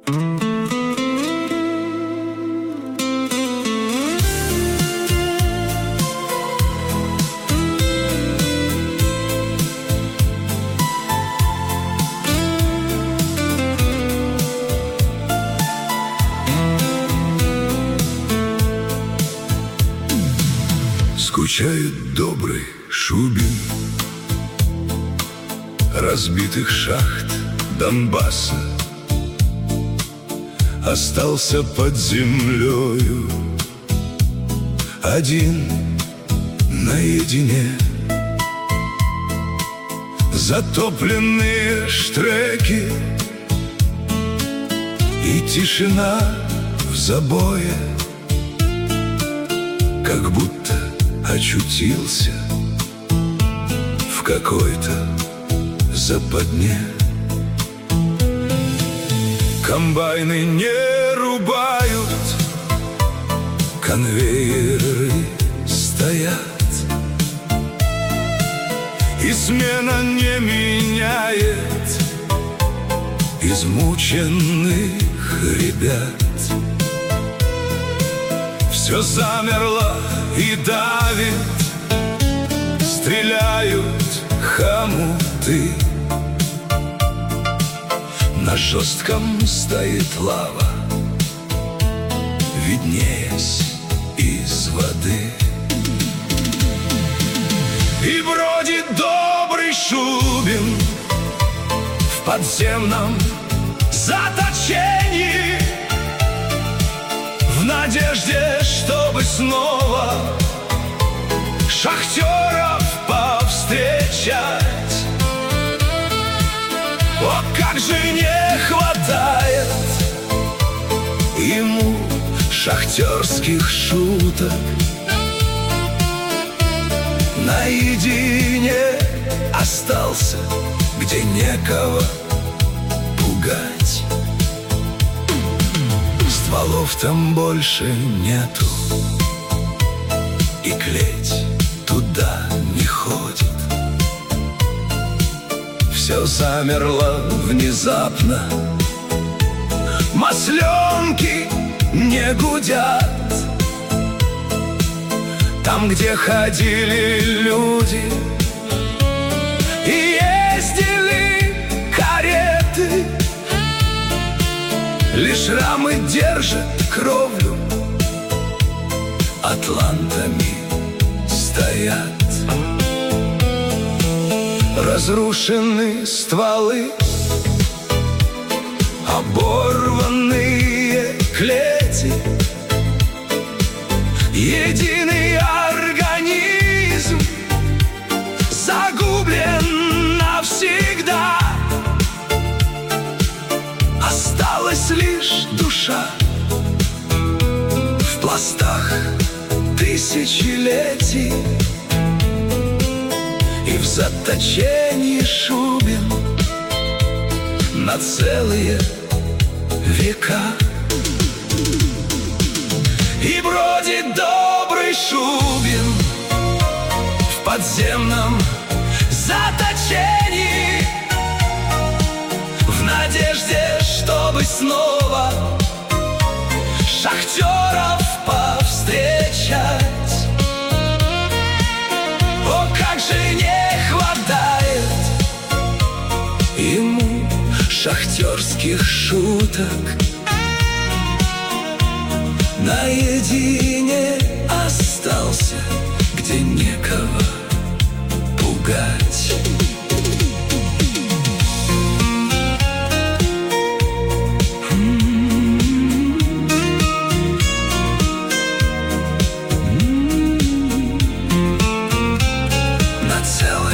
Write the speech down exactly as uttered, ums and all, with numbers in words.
Скучает добрый Шубин разбитых шахт Донбасса, остался под землею один наедине. Затопленные штреки и тишина в забое, как будто очутился в какой-то западне. Комбайны не рубают, конвейеры стоят, и смена не меняет измученных ребят. Все замерло и давит, стреляют хомуты. На жестком стоит лава, виднеясь из воды. И бродит добрый Шубин в подземном заточении, в надежде, чтобы снова шахтеров повстречать. О, как же не хватает ему шахтерских шуток. Наедине остался, где некого пугать. Стволов там больше нету, и клеть туда не ходит. Все замерло внезапно, масленки не гудят. Там, где ходили люди и ездили кареты, лишь рамы держат кровлю, атлантами стоят. Разрушены стволы, оборванные клети, единый организм загублен навсегда. Осталась лишь душа в пластах тысячелетий, и в заточении Шубин на целые века. И бродит добрый Шубин в подземном заточении, в надежде, чтобы снова шахтеров повстречать. О, как же не хватает ему шахтерских шуток. Наедине остался, где некого пугать. На целый